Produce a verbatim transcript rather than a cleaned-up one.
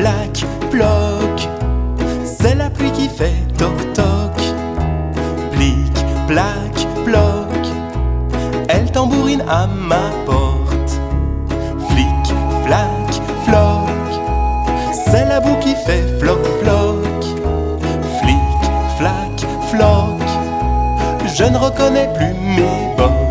plac, ploc. C'est la pluie qui fait toc-toc. Plic, plac, ploc. Elle tambourine à ma porte. Flic, flac, floc. C'est la boue qui fait floc-floc. Flic, flac, floc. Je ne reconnais plus mes bottes.